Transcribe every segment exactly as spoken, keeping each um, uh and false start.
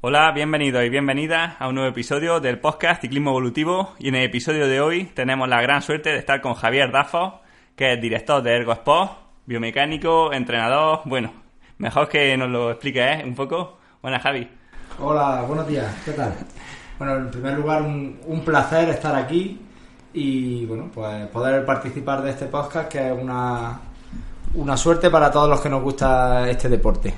Hola, bienvenidos y bienvenidas a un nuevo episodio del podcast Ciclismo Evolutivo, y en el episodio de hoy tenemos la gran suerte de estar con Javier Dafos, que es director de Ergo Sport, biomecánico, entrenador. Bueno, mejor que nos lo explique ¿eh? un poco. Buenas, Javi. Hola, buenos días, ¿qué tal? Bueno, en primer lugar un, un placer estar aquí y bueno, pues poder participar de este podcast, que es una, una suerte para todos los que nos gusta este deporte.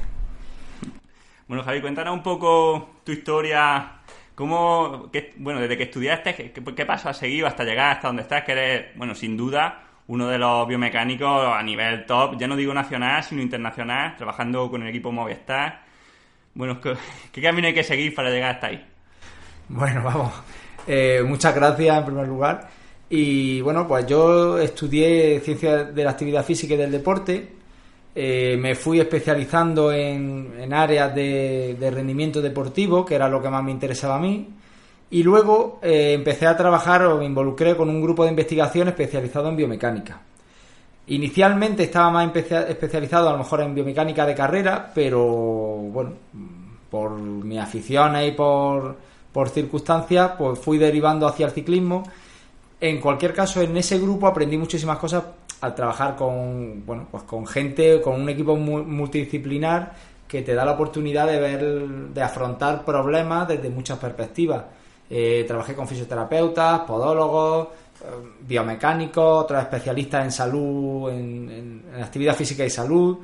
Bueno, Javi, cuéntanos un poco tu historia, cómo, qué, bueno, desde que estudiaste, qué, qué paso has seguido hasta llegar hasta donde estás, que eres, bueno, sin duda, uno de los biomecánicos a nivel top, ya no digo nacional, sino internacional, trabajando con el equipo Movistar. Bueno, ¿qué, qué camino hay que seguir para llegar hasta ahí? Bueno, vamos, eh, muchas gracias en primer lugar. Y bueno, pues yo estudié Ciencias de la Actividad Física y del Deporte. Eh, me fui especializando en, en áreas de, de rendimiento deportivo, que era lo que más me interesaba a mí, y luego eh, empecé a trabajar o me involucré con un grupo de investigación especializado en biomecánica. Inicialmente estaba más especia- especializado a lo mejor en biomecánica de carrera, pero bueno, por mis aficiones y por, por circunstancias, pues fui derivando hacia el ciclismo. En cualquier caso, en ese grupo aprendí muchísimas cosas al trabajar con, bueno, pues con gente, con un equipo multidisciplinar que te da la oportunidad de ver, de afrontar problemas desde muchas perspectivas. Eh, trabajé con fisioterapeutas, podólogos, eh, biomecánicos, otros especialistas en salud, en, en, en actividad física y salud,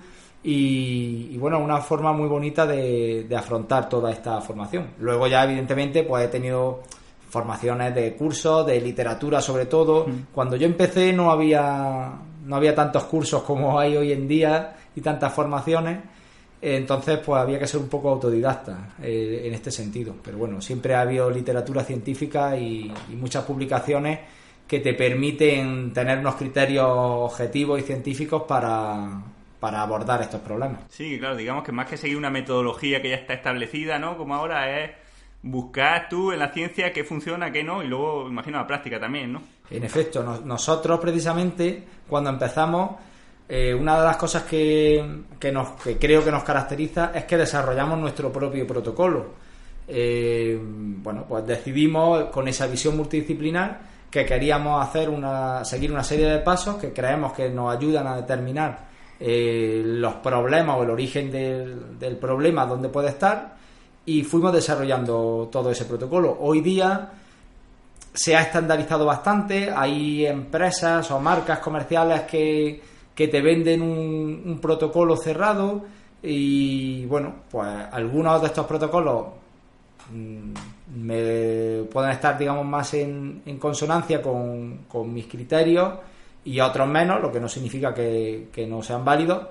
y, y bueno, una forma muy bonita de, de afrontar toda esta formación. Luego ya evidentemente pues he tenido formaciones de cursos, de literatura sobre todo. Mm. Cuando yo empecé no había no había tantos cursos como hay hoy en día y tantas formaciones, entonces pues había que ser un poco autodidacta eh, en este sentido. Pero bueno, siempre ha habido literatura científica y, y muchas publicaciones que te permiten tener unos criterios objetivos y científicos para, para abordar estos problemas. Sí, claro, digamos que más que seguir una metodología que ya está establecida, ¿no? Como ahora es buscar tú en la ciencia qué funciona, qué no, y luego, imagino, la práctica también, ¿no? En efecto, no, nosotros precisamente, cuando empezamos, eh, una de las cosas que, que, nos, que creo que nos caracteriza es que desarrollamos nuestro propio protocolo. Eh, bueno, pues decidimos con esa visión multidisciplinar que queríamos hacer una, seguir una serie de pasos que creemos que nos ayudan a determinar eh, los problemas o el origen del, del problema, dónde puede estar, y fuimos desarrollando todo ese protocolo. Hoy día se ha estandarizado bastante, hay empresas o marcas comerciales que, que te venden un, un protocolo cerrado, y bueno, pues algunos de estos protocolos mmm, me pueden estar, digamos, más en, en consonancia con, con mis criterios y otros menos, lo que no significa que, que no sean válidos.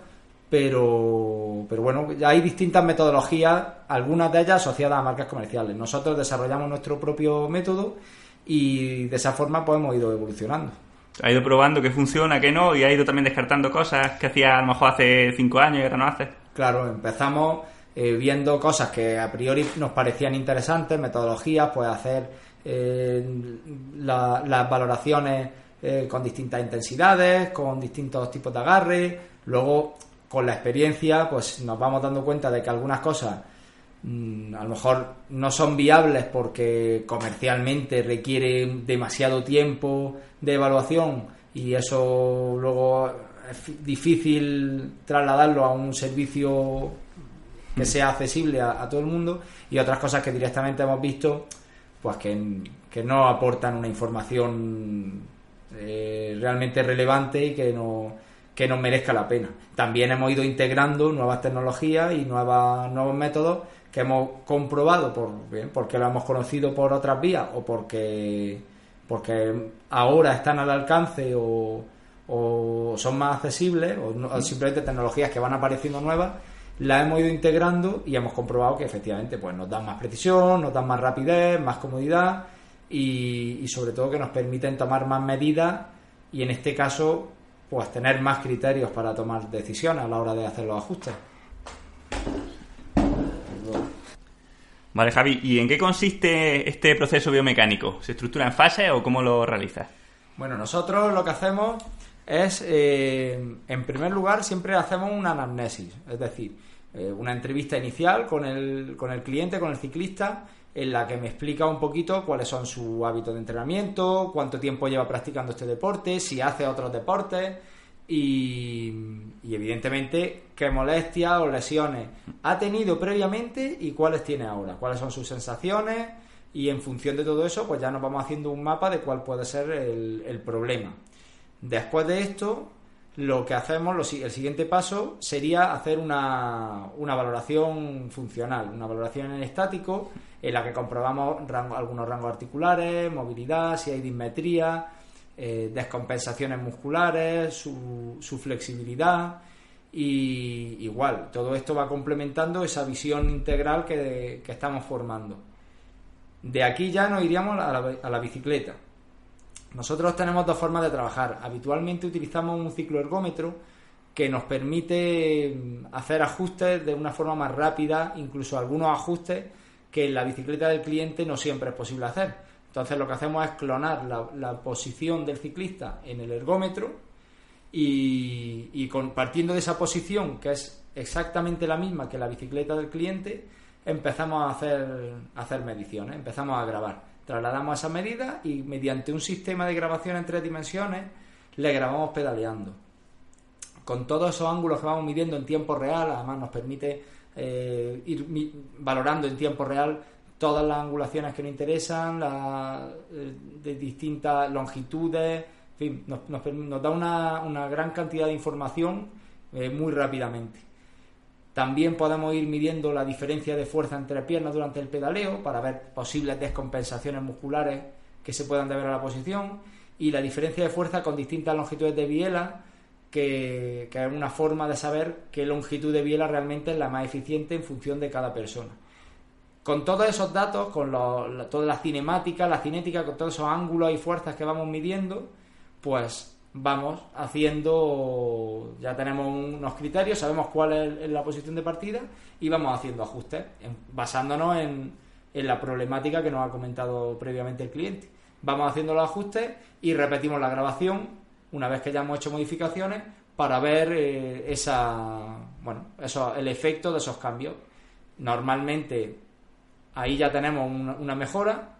Pero, pero bueno, hay distintas metodologías, algunas de ellas asociadas a marcas comerciales. Nosotros desarrollamos nuestro propio método y de esa forma pues hemos ido evolucionando. Ha ido probando qué funciona, qué no, y ha ido también descartando cosas que hacía a lo mejor hace cinco años y ahora no hace. Claro, empezamos eh, viendo cosas que a priori nos parecían interesantes, metodologías, pues hacer eh, la, las valoraciones eh, con distintas intensidades, con distintos tipos de agarre. Luego, con la experiencia, pues nos vamos dando cuenta de que algunas cosas mmm, a lo mejor no son viables porque comercialmente requieren demasiado tiempo de evaluación y eso luego es difícil trasladarlo a un servicio que sea accesible a, a todo el mundo, y otras cosas que directamente hemos visto pues que, que no aportan una información eh, realmente relevante y que no que nos merezca la pena. También hemos ido integrando nuevas tecnologías y nuevas, nuevos métodos que hemos comprobado por, bien, porque lo hemos conocido por otras vías o porque, porque ahora están al alcance o, o son más accesibles, o, no, o simplemente tecnologías que van apareciendo nuevas, las hemos ido integrando y hemos comprobado que efectivamente pues nos dan más precisión, nos dan más rapidez, más comodidad y, y sobre todo que nos permiten tomar más medidas y en este caso pues tener más criterios para tomar decisiones a la hora de hacer los ajustes. Vale, Javi, ¿y en qué consiste este proceso biomecánico? ¿Se estructura en fases o cómo lo realizas? Bueno, nosotros lo que hacemos es, eh, en primer lugar, siempre hacemos una anamnesis, es decir, eh, una entrevista inicial con el, con el cliente, con el ciclista, en la que me explica un poquito cuáles son sus hábitos de entrenamiento, cuánto tiempo lleva practicando este deporte, si hace otros deportes y, y evidentemente qué molestias o lesiones ha tenido previamente y cuáles tiene ahora, cuáles son sus sensaciones, y en función de todo eso pues ya nos vamos haciendo un mapa de cuál puede ser el, el problema. Después de esto, lo que hacemos, lo, el siguiente paso sería hacer una, una valoración funcional, una valoración en estático, en la que comprobamos rango, algunos rangos articulares, movilidad, si hay dismetría, eh, descompensaciones musculares, su, su flexibilidad, y igual, todo esto va complementando esa visión integral que, que estamos formando. De aquí ya nos iríamos a la, a la bicicleta. Nosotros tenemos dos formas de trabajar. Habitualmente utilizamos un cicloergómetro que nos permite hacer ajustes de una forma más rápida, incluso algunos ajustes que en la bicicleta del cliente no siempre es posible hacer. Entonces lo que hacemos es clonar la, la posición del ciclista en el ergómetro y, y con, partiendo de esa posición, que es exactamente la misma que la bicicleta del cliente, empezamos a hacer, a hacer mediciones, empezamos a grabar. Trasladamos esas medidas y mediante un sistema de grabación en tres dimensiones le grabamos pedaleando. Con todos esos ángulos que vamos midiendo en tiempo real, además nos permite eh, ir mi, valorando en tiempo real todas las angulaciones que nos interesan, la, eh, de distintas longitudes, en fin, nos, nos, nos da una, una gran cantidad de información eh, muy rápidamente. También podemos ir midiendo la diferencia de fuerza entre piernas durante el pedaleo para ver posibles descompensaciones musculares que se puedan deber a la posición, y la diferencia de fuerza con distintas longitudes de biela, que, que es una forma de saber qué longitud de biela realmente es la más eficiente en función de cada persona. Con todos esos datos, con lo, la, toda la cinemática, la cinética, con todos esos ángulos y fuerzas que vamos midiendo, pues vamos haciendo, ya tenemos unos criterios, sabemos cuál es la posición de partida y vamos haciendo ajustes en, basándonos en, en la problemática que nos ha comentado previamente el cliente. Vamos haciendo los ajustes y repetimos la grabación una vez que ya hemos hecho modificaciones para ver eh, esa, bueno, eso, el efecto de esos cambios. Normalmente ahí ya tenemos una, una mejora.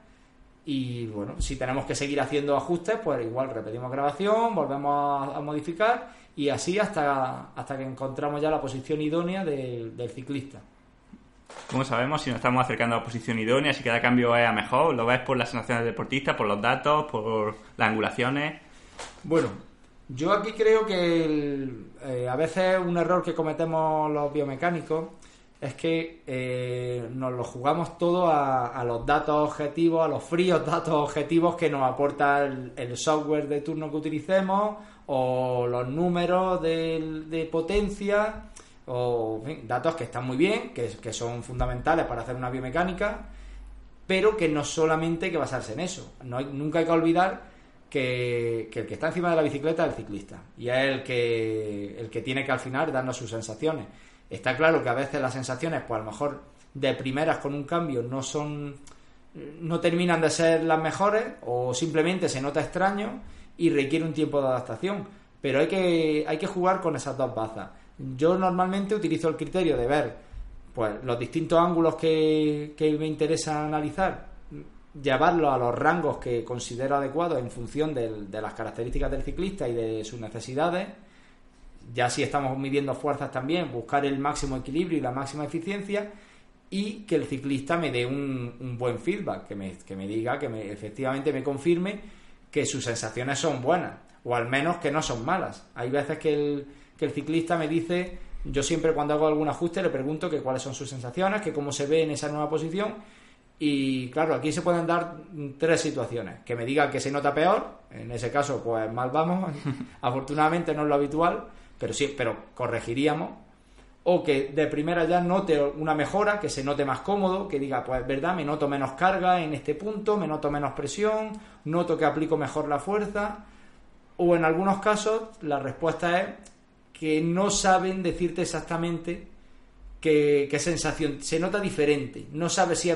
Y bueno, si tenemos que seguir haciendo ajustes, pues igual repetimos grabación, volvemos a, a modificar y así hasta, hasta que encontramos ya la posición idónea de, del ciclista. ¿Cómo sabemos si nos estamos acercando a la posición idónea, si cada cambio es a mejor? ¿Lo ves por las sensaciones del deportista, por los datos, por las angulaciones? Bueno, yo aquí creo que el, eh, a veces un error que cometemos los biomecánicos es que eh, nos lo jugamos todo a, a los datos objetivos, a los fríos datos objetivos que nos aporta el, el software de turno que utilicemos, o los números de, de potencia, o en fin, datos que están muy bien, que, que son fundamentales para hacer una biomecánica, pero que no solamente hay que basarse en eso. No hay, nunca hay que olvidar que, que el que está encima de la bicicleta es el ciclista, y es el que, el que tiene que al final darnos sus sensaciones. Está claro que a veces las sensaciones, pues a lo mejor de primeras con un cambio no son, no terminan de ser las mejores, o simplemente se nota extraño y requiere un tiempo de adaptación. Pero hay que, hay que jugar con esas dos bazas. Yo normalmente utilizo el criterio de ver pues los distintos ángulos que, que me interesa analizar, llevarlos a los rangos que considero adecuados en función del, de las características del ciclista y de sus necesidades. Ya si estamos midiendo fuerzas también, buscar el máximo equilibrio y la máxima eficiencia, y que el ciclista me dé un, un buen feedback, que me, que me diga, que me, efectivamente me confirme que sus sensaciones son buenas, o al menos que no son malas. Hay veces que el, que el ciclista me dice, yo siempre cuando hago algún ajuste le pregunto que cuáles son sus sensaciones, que cómo se ve en esa nueva posición, y claro, aquí se pueden dar tres situaciones: que me diga que se nota peor, en ese caso pues mal vamos, afortunadamente no es lo habitual, pero sí, pero corregiríamos, o que de primera ya note una mejora, que se note más cómodo, que diga, pues verdad, me noto menos carga en este punto, me noto menos presión, noto que aplico mejor la fuerza, o en algunos casos la respuesta es que no saben decirte exactamente qué, qué sensación, se nota diferente, no sabe si es,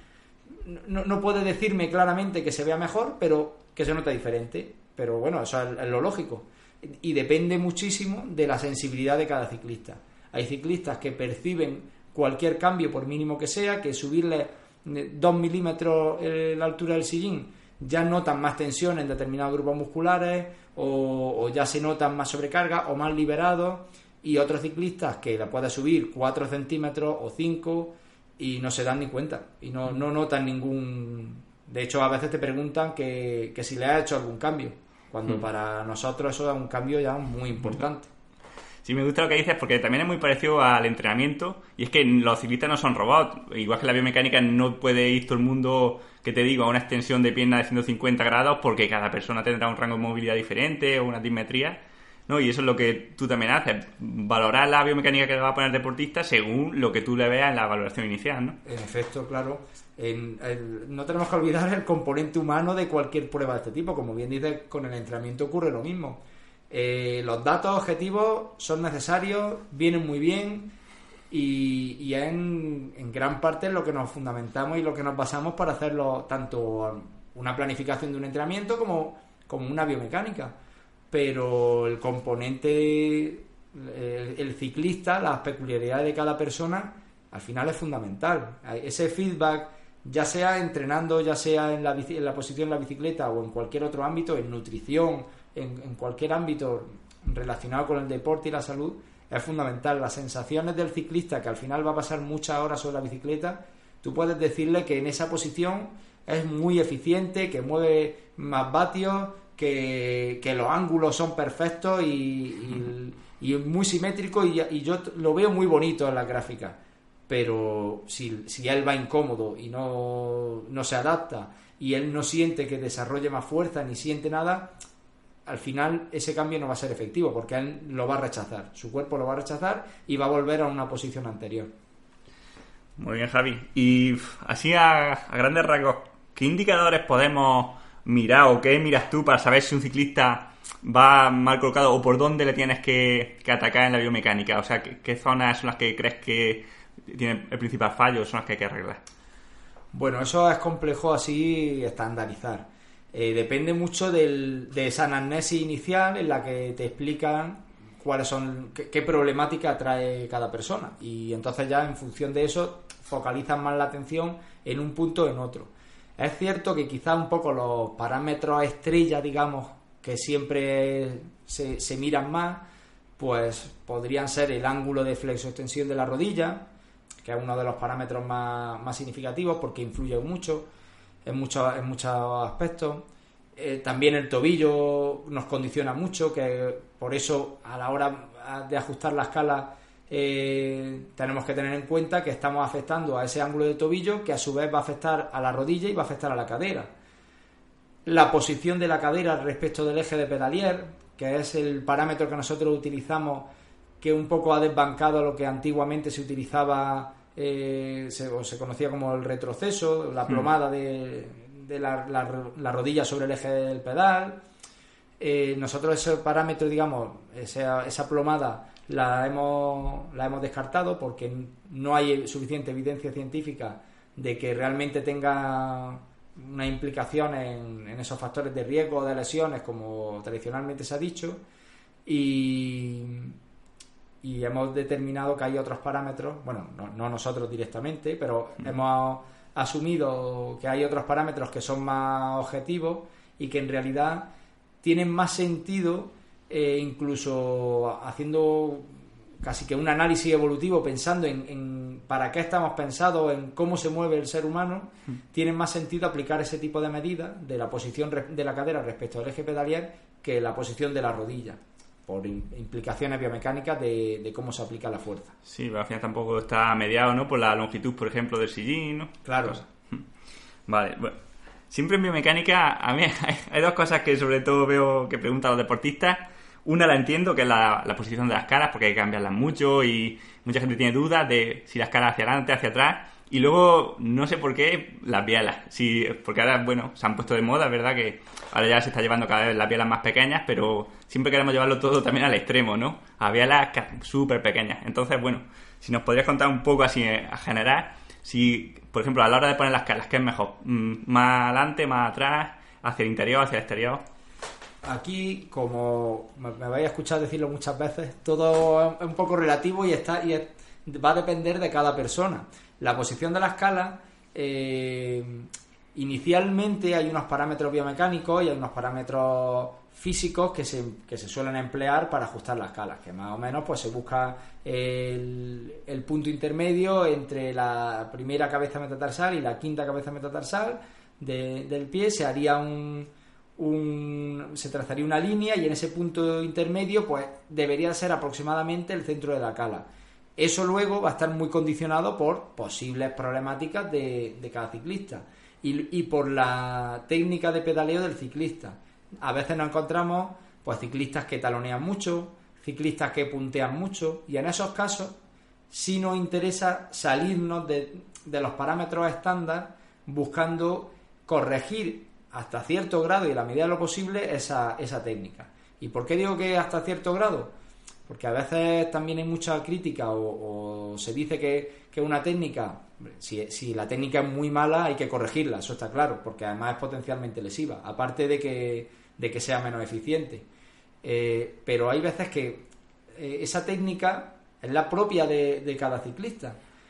no, no puede decirme claramente que se vea mejor, pero que se nota diferente, pero bueno, eso es, es lo lógico. Y depende muchísimo de la sensibilidad de cada ciclista. Hay ciclistas que perciben cualquier cambio, por mínimo que sea, que subirle dos milímetros la altura del sillín ya notan más tensión en determinados grupos musculares o, o ya se notan más sobrecarga o más liberados, y otros ciclistas que la pueden subir cuatro centímetros o cinco y no se dan ni cuenta y no, no notan ningún... De hecho, a veces te preguntan que, que si le has hecho algún cambio, cuando mm. para nosotros eso es un cambio ya muy importante. Sí, me gusta lo que dices, porque también es muy parecido al entrenamiento, y es que los ciclistas no son robots, igual que la biomecánica no puede ir todo el mundo, que te digo, a una extensión de pierna de ciento cincuenta grados, porque cada persona tendrá un rango de movilidad diferente o una dismetría, ¿no? Y eso es lo que tú también haces, valorar la biomecánica que le va a poner el deportista según lo que tú le veas en la valoración inicial, ¿no? En efecto, claro. En el, no tenemos que olvidar el componente humano de cualquier prueba de este tipo. Como bien dices, con el entrenamiento ocurre lo mismo. Eh, los datos objetivos son necesarios, vienen muy bien y, y es en, en gran parte en lo que nos fundamentamos y lo que nos basamos para hacerlo, tanto una planificación de un entrenamiento como, como una biomecánica. Pero el componente, el, el ciclista, las peculiaridades de cada persona, al final es fundamental. Ese feedback, ya sea entrenando, ya sea en la, bici, en la posición de la bicicleta o en cualquier otro ámbito, en nutrición, en, en cualquier ámbito relacionado con el deporte y la salud, es fundamental. Las sensaciones del ciclista, que al final va a pasar muchas horas sobre la bicicleta, tú puedes decirle que en esa posición es muy eficiente, que mueve más vatios, que, que los ángulos son perfectos y, y, y muy simétricos, y, y yo lo veo muy bonito en la gráfica. Pero si, si él va incómodo y no, no se adapta y él no siente que desarrolle más fuerza ni siente nada, al final ese cambio no va a ser efectivo, porque él lo va a rechazar, su cuerpo lo va a rechazar y va a volver a una posición anterior. Muy bien, Javi. Y así a, a grandes rasgos, ¿qué indicadores podemos mirar o qué miras tú para saber si un ciclista va mal colocado o por dónde le tienes que, que atacar en la biomecánica? O sea, ¿qué, qué zonas son las que crees que tienen el principal fallo, son las que hay que arreglar? Bueno, eso es complejo así estandarizar. Eh, depende mucho del, de esa anamnesis inicial en la que te explican cuáles son, qué, qué problemática trae cada persona, y entonces ya en función de eso focalizan más la atención en un punto o en otro. Es cierto que quizás un poco los parámetros estrella, digamos, que siempre se, se miran más, pues podrían ser el ángulo de flexo-extensión de la rodilla, que es uno de los parámetros más, más significativos porque influye mucho en muchos, en muchos aspectos. Eh, también el tobillo nos condiciona mucho, que por eso a la hora de ajustar la escala eh, tenemos que tener en cuenta que estamos afectando a ese ángulo de tobillo, que a su vez va a afectar a la rodilla y va a afectar a la cadera. La posición de la cadera respecto del eje de Pedalier, que es el parámetro que nosotros utilizamos, que un poco ha desbancado lo que antiguamente se utilizaba, eh, se, o se conocía como el retroceso, la plomada de, de la, la, la rodilla sobre el eje del pedal. Eh, nosotros ese parámetro, digamos, esa, esa plomada la hemos, la hemos descartado porque no hay suficiente evidencia científica de que realmente tenga una implicación en, en esos factores de riesgo de lesiones como tradicionalmente se ha dicho, y, y hemos determinado que hay otros parámetros, bueno, no, no nosotros directamente, pero mm. hemos asumido que hay otros parámetros que son más objetivos y que en realidad tienen más sentido, eh, incluso haciendo casi que un análisis evolutivo, pensando en, en para qué estamos pensados, en cómo se mueve el ser humano, mm. tiene más sentido aplicar ese tipo de medidas de la posición de la cadera respecto al eje pedalier que la posición de la rodilla, por implicaciones biomecánicas de, de cómo se aplica la fuerza. Sí, pero al final tampoco está mediado, ¿no?, por la longitud, por ejemplo, del sillín, ¿no? Claro. Cosas. Vale, bueno. Siempre en biomecánica, a mí hay, hay dos cosas que sobre todo veo que preguntan los deportistas. Una la entiendo, que es la, la posición de las caras, porque hay que cambiarlas mucho y mucha gente tiene dudas de si las caras hacia adelante, hacia atrás. Y luego, no sé por qué, las bielas. Sí, porque ahora, bueno, se han puesto de moda, ¿verdad? Que ahora ya se está llevando cada vez las bielas más pequeñas, pero siempre queremos llevarlo todo también al extremo, ¿no? A bielas súper pequeñas. Entonces, bueno, si nos podrías contar un poco así a generar, si, por ejemplo, a la hora de poner las caras, ¿qué es mejor? ¿Más adelante, más atrás, hacia el interior, hacia el exterior? aquí, como me, me vais a escuchar decirlo muchas veces, todo es un poco relativo y está y es, va a depender de cada persona. La posición de la escala, eh, inicialmente hay unos parámetros biomecánicos y hay unos parámetros físicos que se, que se suelen emplear para ajustar las escalas, que más o menos pues se busca el, el punto intermedio entre la primera cabeza metatarsal y la quinta cabeza metatarsal de, del pie. Se haría un, un se trazaría una línea y en ese punto intermedio pues debería ser aproximadamente el centro de la cala. Eso luego va a estar muy condicionado por posibles problemáticas de, de cada ciclista y, y por la técnica de pedaleo del ciclista. A veces nos encontramos pues ciclistas que talonean mucho, ciclistas que puntean mucho, y en esos casos sí nos interesa salirnos de, de los parámetros estándar, buscando corregir hasta cierto grado y a la medida de lo posible esa, esa técnica. ¿Y por qué digo que hasta cierto grado? Porque a veces también hay mucha crítica o, o se dice que, que una técnica, si, si la técnica es muy mala hay que corregirla, eso está claro, porque además es potencialmente lesiva, aparte de que, de que sea menos eficiente. Eh, pero hay veces que eh, esa técnica es la propia de, de cada ciclista,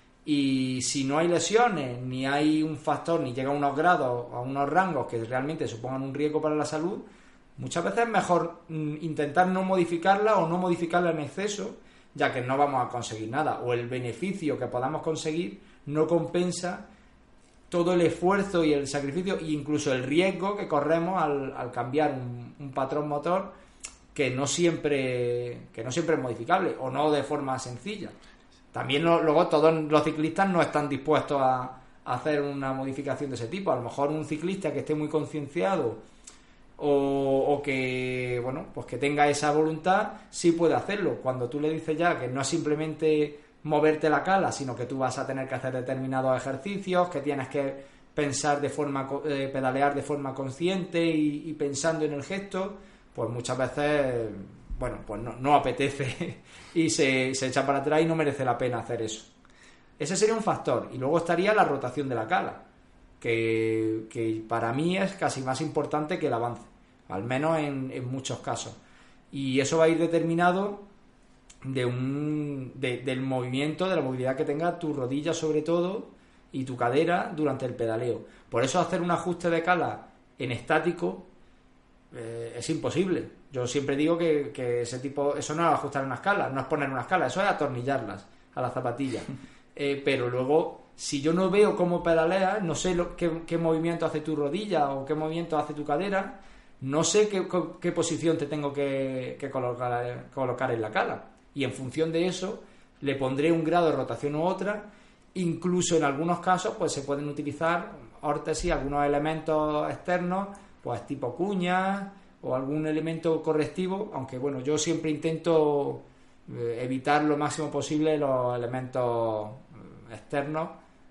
y si no hay lesiones, ni hay un factor, ni llega a unos grados, a unos rangos que realmente supongan un riesgo para la salud, muchas veces es mejor mm, intentar no modificarla o no modificarla en exceso, ya que no vamos a conseguir nada, o el beneficio que podamos conseguir no compensa todo el esfuerzo y el sacrificio e incluso el riesgo que corremos al, al cambiar un, un patrón motor que no siempre que no siempre es modificable o no de forma sencilla. También lo, luego todos los ciclistas no están dispuestos a, a hacer una modificación de ese tipo. A lo mejor un ciclista que esté muy concienciado o, o que bueno pues que tenga esa voluntad sí puede hacerlo. Cuando tú le dices ya que no es simplemente moverte la cala, sino que tú vas a tener que hacer determinados ejercicios, que tienes que pensar de forma eh, pedalear de forma consciente y, y pensando en el gesto, pues muchas veces bueno pues no, no apetece y se, se echa para atrás y no merece la pena hacer eso. Ese sería un factor. Y luego estaría la rotación de la cala, que, que para mí es casi más importante que el avance, al menos en, en muchos casos. Y eso va a ir determinado de un de, del movimiento, de la movilidad que tenga tu rodilla sobre todo y tu cadera durante el pedaleo. Por eso hacer un ajuste de cala en estático eh, es imposible. Yo siempre digo que, que ese tipo, eso no es ajustar una escala, no es poner una escala, eso es atornillarlas a las zapatillas. Eh, pero luego, si yo no veo cómo pedaleas, no sé lo, qué, qué movimiento hace tu rodilla o qué movimiento hace tu cadera, no sé qué, qué posición te tengo que, que colocar, colocar en la cala. Y en función de eso, le pondré un grado de rotación u otra. Incluso en algunos casos, pues se pueden utilizar órtesis, algunos elementos externos, pues tipo cuñas o algún elemento correctivo, aunque bueno, yo siempre intento eh, evitar lo máximo posible los elementos externos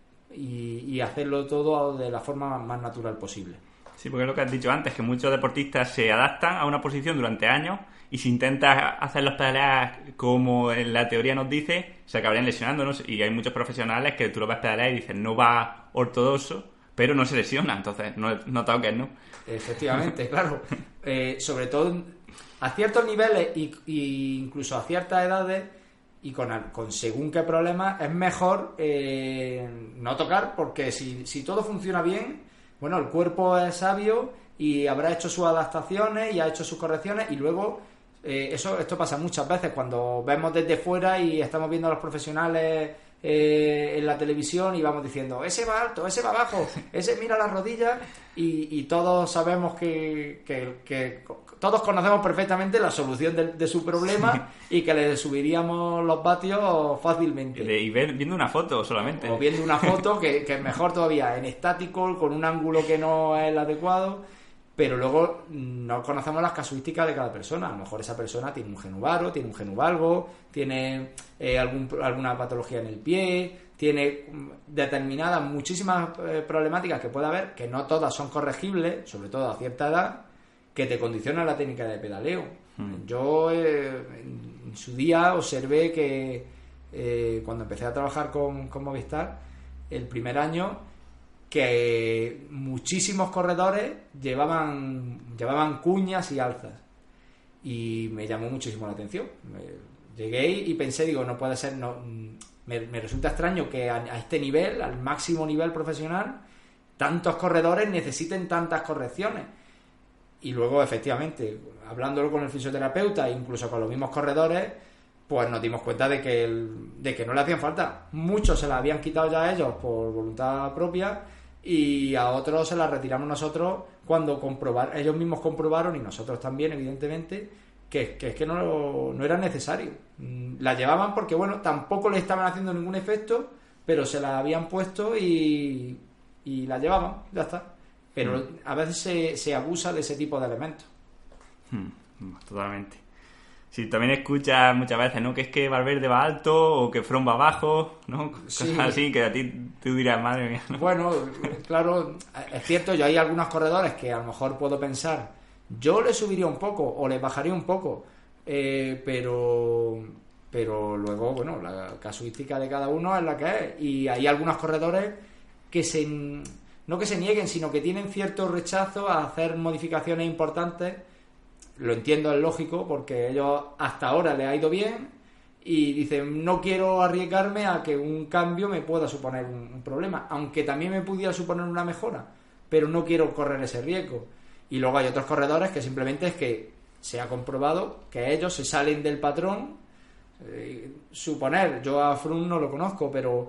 y, y hacerlo todo de la forma más natural posible. Sí, porque es lo que has dicho antes, que muchos deportistas se adaptan a una posición durante años y si intentas hacer los pedaleas como en la teoría nos dice, se acabarían lesionando, ¿no? Y hay muchos profesionales que tú lo ves pedalear y dices, no va ortodoxo, pero no se lesiona, entonces no, no toques, ¿no? Efectivamente, claro. Eh, sobre todo a ciertos niveles y, y incluso a ciertas edades y con, con según qué problemas, es mejor eh, no tocar, porque si, si todo funciona bien, bueno, el cuerpo es sabio y habrá hecho sus adaptaciones y ha hecho sus correcciones y luego eh, eso esto pasa muchas veces cuando vemos desde fuera y estamos viendo a los profesionales eh, en la televisión y vamos diciendo ese va alto, ese va bajo, ese mira las rodillas y, y todos sabemos que, que, que todos conocemos perfectamente la solución de, de su problema sí. Y que le subiríamos los vatios fácilmente. Y ver, viendo una foto solamente. O viendo una foto que, que es mejor todavía, en estático, con un ángulo que no es el adecuado, pero luego no conocemos las casuísticas de cada persona. A lo mejor esa persona tiene un genuvaro, tiene un genuvalgo, tiene eh, algún, alguna patología en el pie, tiene determinadas, muchísimas eh, problemáticas que puede haber, que no todas son corregibles, sobre todo a cierta edad, que te condiciona la técnica de pedaleo. Hmm. Yo eh, en su día observé que eh, cuando empecé a trabajar con, con Movistar, el primer año, que muchísimos corredores llevaban, llevaban cuñas y alzas. y me llamó muchísimo la atención. Me, llegué y pensé, digo, no puede ser, no, me, me resulta extraño que a, a este nivel, al máximo nivel profesional, tantos corredores necesiten tantas correcciones. Y luego, efectivamente, hablándolo con el fisioterapeuta, incluso con los mismos corredores, pues nos dimos cuenta de que, el, de que no le hacían falta. Muchos se las habían quitado ya ellos por voluntad propia y a otros se las retiramos nosotros cuando comprobar, ellos mismos comprobaron, y nosotros también, evidentemente, que, que es que no, no era necesario. La llevaban porque, bueno, tampoco le estaban haciendo ningún efecto, pero se la habían puesto y, y la llevaban, ya está. Pero mm. a veces se, se abusa de ese tipo de elementos. Hmm, totalmente. Sí, también escuchas muchas veces, ¿no? Que es que Valverde va alto o que Froome va bajo, ¿no? Sí. Cosas así que a ti tú dirás, madre mía, ¿no? Bueno, claro, es cierto, yo hay algunos corredores que a lo mejor puedo pensar, yo le subiría un poco o le bajaría un poco, eh, pero pero luego, bueno, la casuística de cada uno es la que es. Y hay algunos corredores que se, no que se nieguen, sino que tienen cierto rechazo a hacer modificaciones importantes. Lo entiendo, es lógico, porque ellos hasta ahora les ha ido bien y dicen, no quiero arriesgarme a que un cambio me pueda suponer un, un problema, aunque también me pudiera suponer una mejora, pero no quiero correr ese riesgo. Y luego hay otros corredores que simplemente es que se ha comprobado que ellos se salen del patrón. Eh, suponer, yo a Froome no lo conozco, pero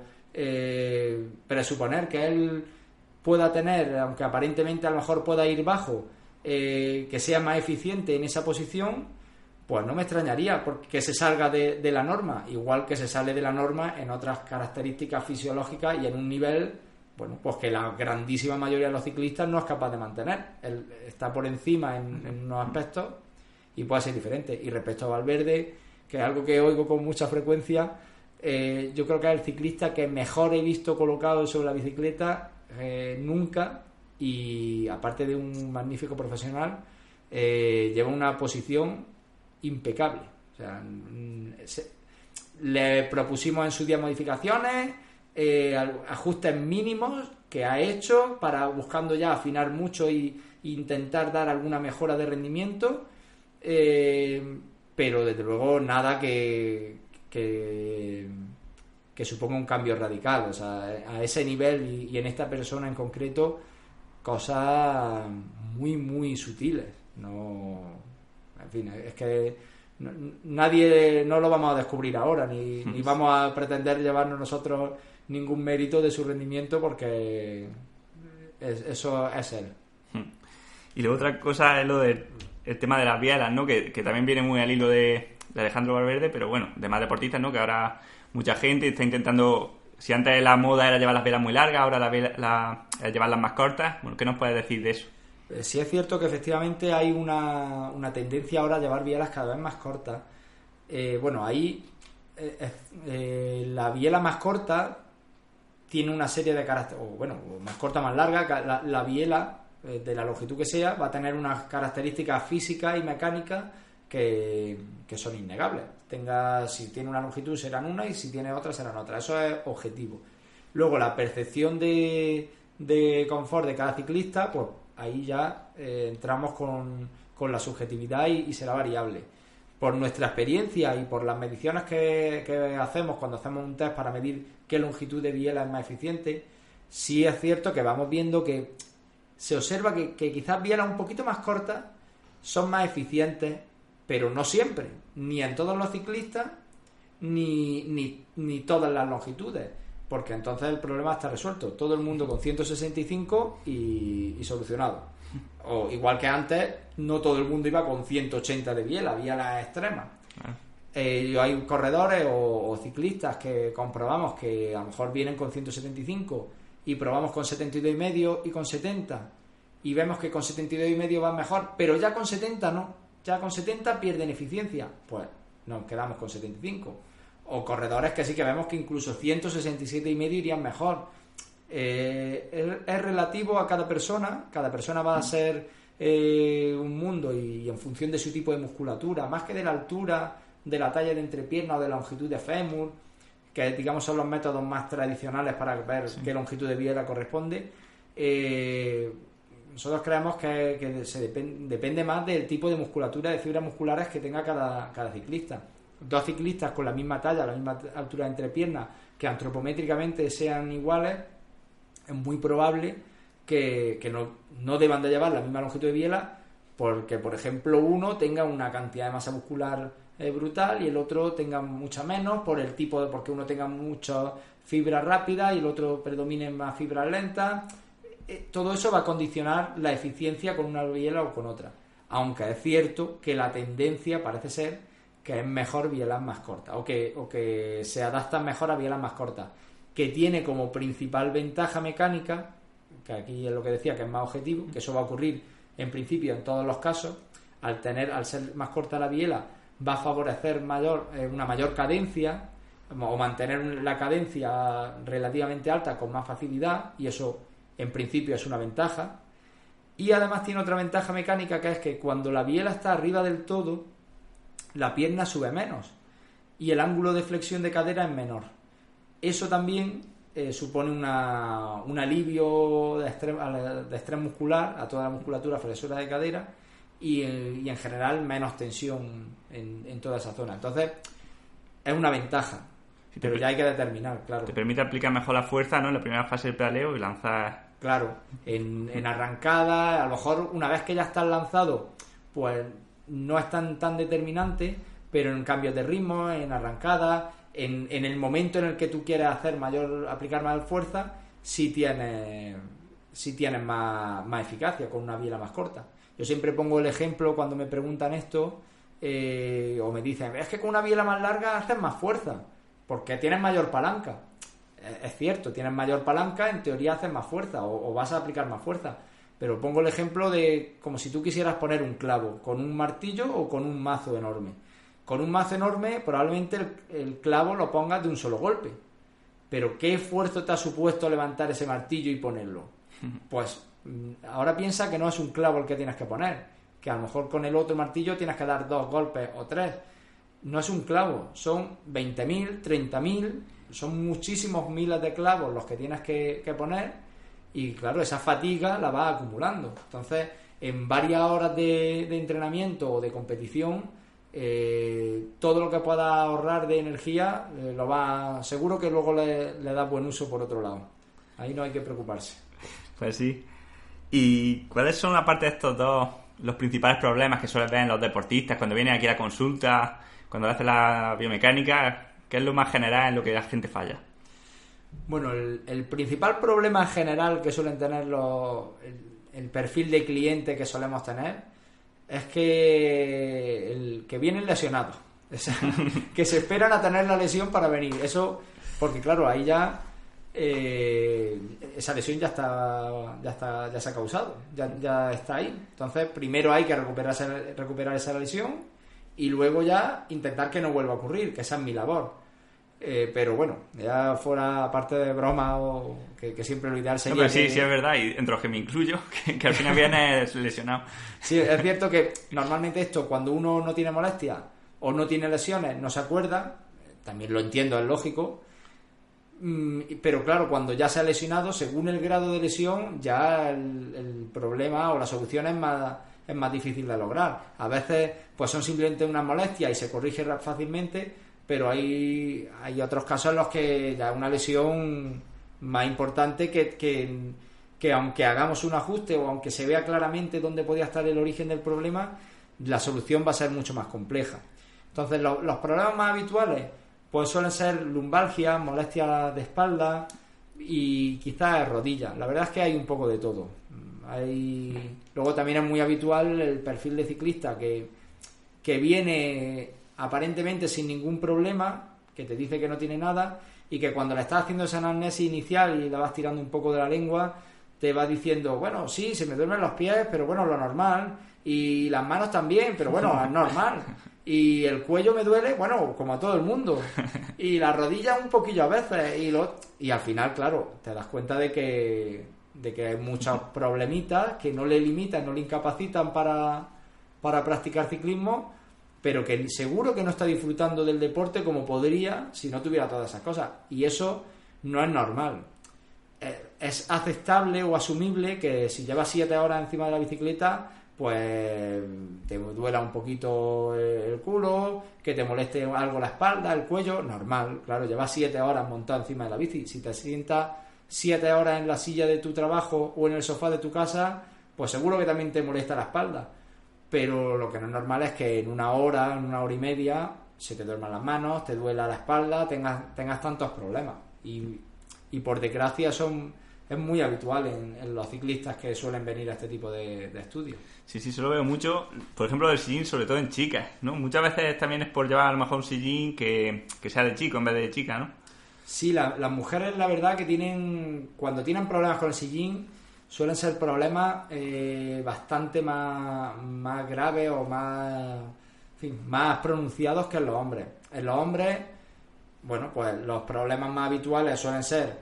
eh, presuponer que él pueda tener, aunque aparentemente a lo mejor pueda ir bajo, Eh, que sea más eficiente en esa posición, pues no me extrañaría porque se salga de, de la norma, igual que se sale de la norma en otras características fisiológicas y en un nivel, bueno, pues que la grandísima mayoría de los ciclistas no es capaz de mantener. Él está por encima en, en unos aspectos y puede ser diferente. Y respecto a Valverde, que es algo que oigo con mucha frecuencia, eh, yo creo que es el ciclista que mejor he visto colocado sobre la bicicleta eh, nunca. Y aparte de un magnífico profesional, eh, lleva una posición impecable. O sea, se, le propusimos en su día modificaciones, eh, ajustes mínimos que ha hecho para buscando ya afinar mucho y, e intentar dar alguna mejora de rendimiento, eh, pero desde luego nada que, que que suponga un cambio radical. O sea, a ese nivel y, y en esta persona en concreto, cosas muy muy sutiles. No, en fin, es que no, nadie, no lo vamos a descubrir ahora, ni, ni vamos a pretender llevarnos nosotros ningún mérito de su rendimiento, porque es, eso es él. Y luego otra cosa es lo del el tema de las bielas, ¿no? Que, que también viene muy al hilo de, de Alejandro Valverde, pero bueno, de más deportistas, ¿no? Que ahora mucha gente está intentando. Si antes la moda era llevar las velas muy largas, ahora la vela, la, llevarlas más cortas. Bueno, ¿qué nos puedes decir de eso? Eh, sí es cierto que efectivamente hay una, una tendencia ahora a llevar bielas cada vez más cortas. Eh, bueno, ahí eh, eh, la biela más corta tiene una serie de características, o bueno, más corta, más larga. La, la biela, eh, de la longitud que sea, va a tener unas características físicas y mecánicas que, que son innegables. Tenga, si tiene una longitud serán una y si tiene otra serán otra. Eso es objetivo. Luego la percepción de, de confort de cada ciclista, pues ahí ya eh, entramos con, con la subjetividad y, y será variable. Por nuestra experiencia y por las mediciones que, que hacemos cuando hacemos un test para medir qué longitud de biela es más eficiente, sí es cierto que vamos viendo que se observa que, que quizás bielas un poquito más cortas son más eficientes, pero no siempre, ni en todos los ciclistas, ni, ni, ni todas las longitudes, porque entonces el problema está resuelto. Todo el mundo con ciento sesenta y cinco y, y solucionado. O igual que antes, no todo el mundo iba con ciento ochenta de biela, había las extremas. Eh, hay corredores o, o ciclistas que comprobamos que a lo mejor vienen con ciento setenta y cinco y probamos con setenta y dos y medio y con setenta, y vemos que con setenta y dos y medio van mejor, pero ya con setenta no. Ya con setenta pierden eficiencia, pues nos quedamos con setenta y cinco. O corredores que sí que vemos que incluso ciento sesenta y siete y medio irían mejor. Eh, es, es relativo a cada persona. Cada persona va a ser eh, un mundo, y en función de su tipo de musculatura, más que de la altura, de la talla de entrepierna o de la longitud de fémur, que digamos son los métodos más tradicionales para ver sí. qué longitud de biela corresponde. Eh, nosotros creemos que, que se depend, depende más del tipo de musculatura, de fibras musculares que tenga cada, cada ciclista. Dos ciclistas con la misma talla, la misma altura de entrepiernas, que antropométricamente sean iguales, es muy probable que, que no, no deban de llevar la misma longitud de biela, porque, por ejemplo, uno tenga una cantidad de masa muscular eh, brutal y el otro tenga mucha menos, por el tipo de, porque uno tenga muchas fibras rápidas y el otro predomine más fibras lentas. Eh, todo eso va a condicionar la eficiencia con una biela o con otra. Aunque es cierto que la tendencia parece ser que es mejor bielas más cortas, o que, o que se adaptan mejor a bielas más cortas, que tiene como principal ventaja mecánica, que aquí es lo que decía, que es más objetivo, que eso va a ocurrir en principio en todos los casos. Al tener, al ser más corta la biela, va a favorecer mayor, eh, una mayor cadencia, o mantener la cadencia relativamente alta con más facilidad, y eso en principio es una ventaja. Y además tiene otra ventaja mecánica, que es que cuando la biela está arriba del todo, la pierna sube menos y el ángulo de flexión de cadera es menor. Eso también eh, supone una, un alivio de estrés, de estrés muscular a toda la musculatura flexora de cadera y, y en general menos tensión en, en toda esa zona. Entonces es una ventaja, sí, pero ya hay que determinar, claro. Te permite aplicar mejor la fuerza, ¿no?, en la primera fase del pedaleo y lanzar. Claro, en, en arrancada, a lo mejor una vez que ya estás lanzado, pues no es tan, tan determinante, pero en cambios de ritmo, en arrancada, en, en el momento en el que tú quieres hacer mayor, aplicar más fuerza, sí tienes, sí tienes más, más eficacia con una biela más corta. Yo siempre pongo el ejemplo cuando me preguntan esto, eh, o me dicen, es que con una biela más larga haces más fuerza, porque tienes mayor palanca. Es cierto, tienes mayor palanca, en teoría haces más fuerza, o, o vas a aplicar más fuerza. Pero pongo el ejemplo de como si tú quisieras poner un clavo con un martillo o con un mazo enorme. Con un mazo enorme probablemente el, el clavo lo pongas de un solo golpe. Pero ¿qué esfuerzo te ha supuesto levantar ese martillo y ponerlo? Pues ahora piensa que no es un clavo el que tienes que poner, que a lo mejor con el otro martillo tienes que dar dos golpes o tres. No es un clavo, son veinte mil, treinta mil, son muchísimos miles de clavos los que tienes que, que poner. Y claro, esa fatiga la vas acumulando. Entonces, en varias horas de, de entrenamiento o de competición, eh, todo lo que puedas ahorrar de energía, eh, lo va, seguro que luego le, le das buen uso por otro lado. Ahí no hay que preocuparse. Pues sí. ¿Y cuáles son, aparte de estos dos, los principales problemas que suelen ver en los deportistas cuando vienen aquí a la consulta, cuando le hacen la biomecánica? ¿Qué es lo más general en lo que la gente falla? Bueno, el, el principal problema general que suelen tener los, el, el perfil de cliente que solemos tener es que el que vienen lesionados, o sea, que se esperan a tener la lesión para venir. Eso, porque claro, ahí ya eh, esa lesión ya está, ya está, ya se ha causado, ya, ya está ahí. Entonces, primero hay que recuperar esa, recuperar esa lesión y luego ya intentar que no vuelva a ocurrir, que esa es mi labor. Eh, pero bueno, ya fuera parte de broma o que, que siempre lo ideal sería... No, pero sí, que... sí es verdad, y entre los que me incluyo, que, que al final vienes lesionado. Sí, es cierto que normalmente esto, cuando uno no tiene molestia o no tiene lesiones, no se acuerda, también lo entiendo, es lógico, pero claro, cuando ya se ha lesionado, según el grado de lesión, ya el, el problema o la solución es más, es más difícil de lograr. A veces pues son simplemente unas molestias y se corrige fácilmente, pero hay, hay otros casos en los que ya una lesión más importante que, que, que aunque hagamos un ajuste o aunque se vea claramente dónde podía estar el origen del problema, la solución va a ser mucho más compleja. Entonces los, los problemas más habituales pues suelen ser lumbalgia, molestias de espalda y quizás rodillas. La verdad es que hay un poco de todo. Hay... Luego también es muy habitual el perfil de ciclista que, que viene aparentemente sin ningún problema, que te dice que no tiene nada y que cuando le estás haciendo esa anamnesis inicial y la vas tirando un poco de la lengua, te va diciendo, bueno, sí, se me duermen los pies, pero bueno, lo normal, y las manos también, pero bueno, es normal, y el cuello me duele, bueno, como a todo el mundo, y la rodilla un poquillo a veces, y, lo... y al final, claro, te das cuenta de que, de que hay muchos problemitas que no le limitan, no le incapacitan para, para practicar ciclismo, pero que seguro que no está disfrutando del deporte como podría si no tuviera todas esas cosas, y eso no es normal. Eh, es aceptable o asumible que si llevas siete horas encima de la bicicleta, pues te duela un poquito el culo, que te moleste algo la espalda, el cuello, normal, claro, llevas siete horas montado encima de la bici. Si te sientas siete horas en la silla de tu trabajo o en el sofá de tu casa, pues seguro que también te molesta la espalda. Pero lo que no es normal es que en una hora, en una hora y media, se te duerman las manos, te duela la espalda, tengas, tengas tantos problemas. Y, y por desgracia son... es muy habitual en, en los ciclistas que suelen venir a este tipo de, de estudios. Sí, sí, se lo veo mucho, por ejemplo, del sillín, sobre todo en chicas, ¿no? Muchas veces también es por llevar a lo mejor un sillín que, que sea de chico en vez de chica, ¿no? Sí, la, las mujeres, la verdad, que tienen, cuando tienen problemas con el sillín, suelen ser problemas eh, bastante más, más graves o más, en fin, más pronunciados que en los hombres. En los hombres, bueno, pues los problemas más habituales suelen ser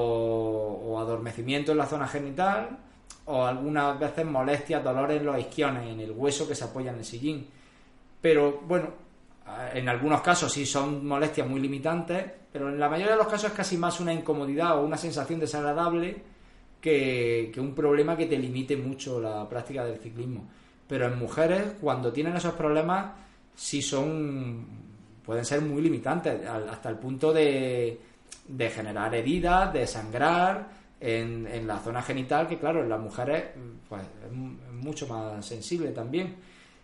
O, o adormecimiento en la zona genital, o algunas veces molestias, dolores en los isquiones, en el hueso que se apoya en el sillín. Pero bueno, en algunos casos sí son molestias muy limitantes, pero en la mayoría de los casos es casi más una incomodidad o una sensación desagradable que, que un problema que te limite mucho la práctica del ciclismo. Pero en mujeres, cuando tienen esos problemas, sí son, pueden ser muy limitantes, hasta el punto de de generar heridas, de sangrar en, en la zona genital, que claro, en las mujeres pues es mucho más sensible también.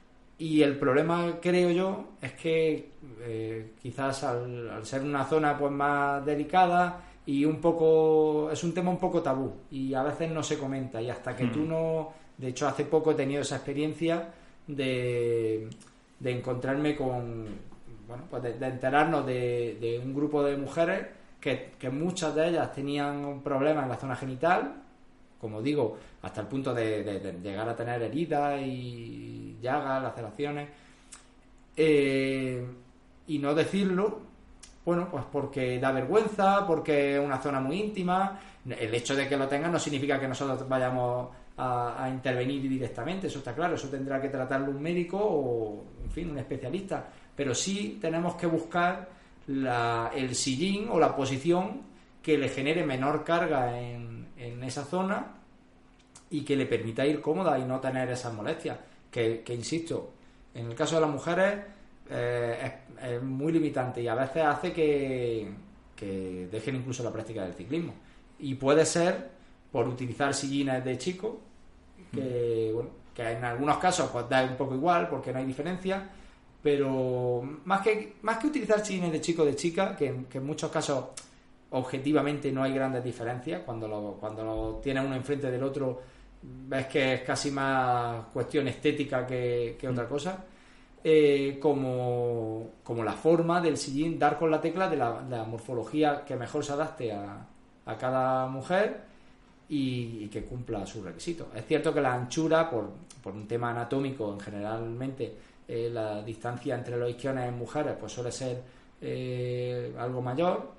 Y el problema, creo yo, es que eh, quizás al, al ser una zona pues más delicada y un poco, es un tema un poco tabú y a veces no se comenta, y hasta que mm. tú no, de hecho hace poco he tenido esa experiencia de, de encontrarme con, bueno, pues de, de enterarnos de, de un grupo de mujeres Que, que muchas de ellas tenían un problema en la zona genital, como digo, hasta el punto de, de, de llegar a tener heridas y llagas, laceraciones, eh, y no decirlo, bueno, pues porque da vergüenza, porque es una zona muy íntima. El hecho de que lo tengan no significa que nosotros vayamos a, a intervenir directamente, eso está claro, eso tendrá que tratarlo un médico o, en fin, un especialista, pero sí tenemos que buscar La, el sillín o la posición que le genere menor carga en, en esa zona y que le permita ir cómoda y no tener esas molestias que, que insisto, en el caso de las mujeres eh, es, es muy limitante y a veces hace que, que dejen incluso la práctica del ciclismo, y puede ser por utilizar sillines de chico que, bueno, que en algunos casos pues da un poco igual porque no hay diferencia. Pero más que más que utilizar sillines de chico o de chica, que, que en muchos casos objetivamente no hay grandes diferencias, cuando lo, cuando lo tienes uno enfrente del otro ves que es casi más cuestión estética que, que otra cosa, eh, como, como la forma del sillín, dar con la tecla de la, de la morfología que mejor se adapte a, a cada mujer y, y que cumpla sus requisitos. Es cierto que la anchura, por, por un tema anatómico en generalmente, Eh, la distancia entre los isquiones en mujeres pues suele ser eh, algo mayor,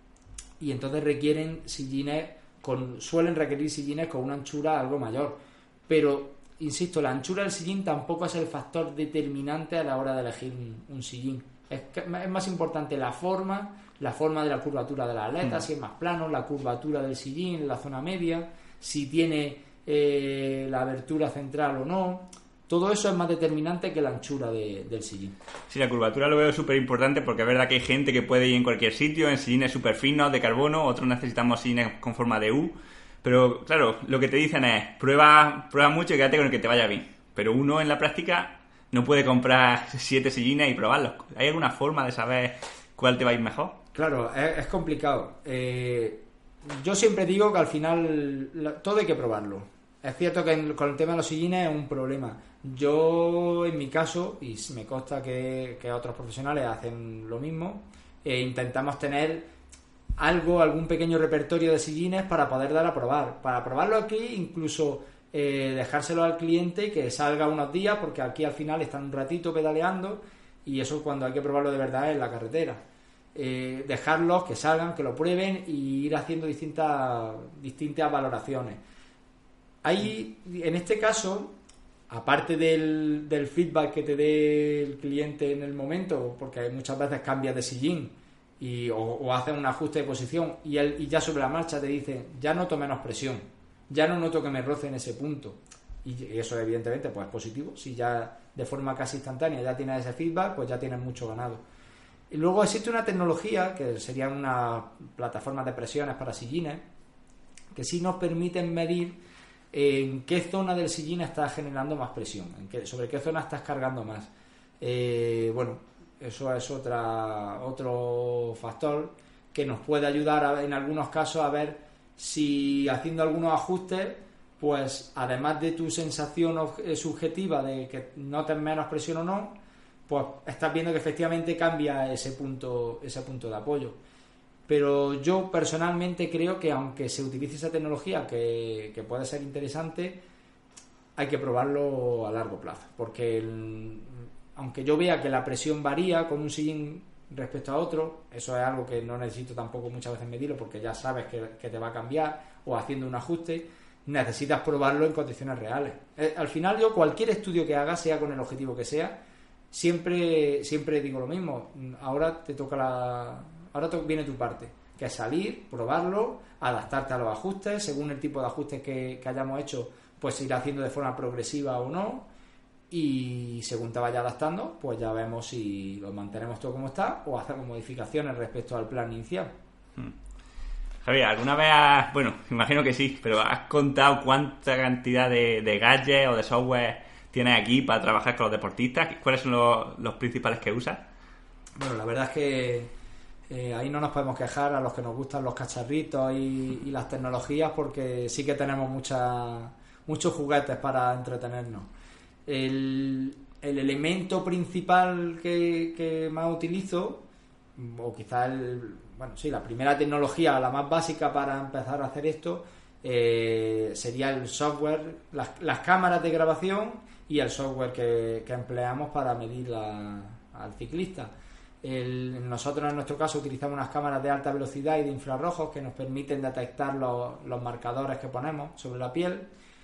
y entonces requieren sillines con, suelen requerir sillines con una anchura algo mayor, pero insisto, la anchura del sillín tampoco es el factor determinante a la hora de elegir un, un sillín. Es, es más importante la forma, la forma de la curvatura de la aleta, mm. si es más plano, la curvatura del sillín en la zona media, si tiene eh, la abertura central o no. Todo eso es más determinante que la anchura de, del sillín. Sí, la curvatura lo veo súper importante porque es verdad que hay gente que puede ir en cualquier sitio, en sillines súper finos, de carbono, otros necesitamos sillines con forma de U. Pero claro, lo que te dicen es, prueba, prueba mucho y quédate con el que te vaya bien. Pero uno en la práctica no puede comprar siete sillines y probarlos. ¿Hay alguna forma de saber cuál te va a ir mejor? Claro, es, es complicado. Eh, yo siempre digo que al final la, todo hay que probarlo. Es cierto que en, con el tema de los sillines es un problema. Yo, en mi caso, y me consta que, que otros profesionales hacen lo mismo, eh, intentamos tener algo, algún pequeño repertorio de sillines para poder dar a probar. Para probarlo aquí, incluso eh, dejárselo al cliente y que salga unos días, porque aquí al final están un ratito pedaleando y eso cuando hay que probarlo de verdad es en la carretera. Eh, dejarlos, que salgan, que lo prueben y ir haciendo distintas, distintas valoraciones. Hay, en este caso, aparte del, del feedback que te dé el cliente en el momento, porque muchas veces cambias de sillín y, o, o haces un ajuste de posición y, él, y ya sobre la marcha te dice, ya noto menos presión, ya no noto que me roce en ese punto. Y eso evidentemente pues es positivo. Si ya de forma casi instantánea ya tienes ese feedback, pues ya tienes mucho ganado. Y luego existe una tecnología que sería una plataforma de presiones para sillines que sí nos permiten medir en qué zona del sillín estás generando más presión, en qué, sobre qué zona estás cargando más. Eh, bueno, eso es otra otro factor que nos puede ayudar a, en algunos casos a ver si haciendo algunos ajustes, pues además de tu sensación subjetiva de que notes menos presión o no, pues estás viendo que efectivamente cambia ese punto, ese punto de apoyo. Pero yo personalmente creo que aunque se utilice esa tecnología que, que puede ser interesante, hay que probarlo a largo plazo, porque el, aunque yo vea que la presión varía con un sillín respecto a otro, eso es algo que no necesito tampoco muchas veces medirlo porque ya sabes que, que te va a cambiar, o haciendo un ajuste necesitas probarlo en condiciones reales. Eh, al final yo cualquier estudio que haga, sea con el objetivo que sea, siempre siempre digo lo mismo, ahora te toca la ahora te, viene tu parte, que es salir, probarlo, adaptarte a los ajustes, según el tipo de ajustes que, que hayamos hecho, pues ir haciendo de forma progresiva o no, y según te vaya adaptando, pues ya vemos si lo mantenemos todo como está o hacemos modificaciones respecto al plan inicial. Hmm. Javier, ¿alguna vez has, bueno, imagino que sí, pero has contado cuánta cantidad de, de gadgets o de software tienes aquí para trabajar con los deportistas? ¿Cuáles son los, los principales que usas? Bueno, la verdad es que eh, ahí no nos podemos quejar a los que nos gustan los cacharritos y, y las tecnologías, porque sí que tenemos mucha, muchos juguetes para entretenernos. El, el elemento principal que, que más utilizo, o quizá el, bueno, sí, la primera tecnología, la más básica para empezar a hacer esto, eh, sería el software, las, las cámaras de grabación y el software que, que empleamos para medir la, al ciclista. El, nosotros en nuestro caso utilizamos unas cámaras de alta velocidad y de infrarrojos que nos permiten detectar los, los marcadores que ponemos sobre la piel,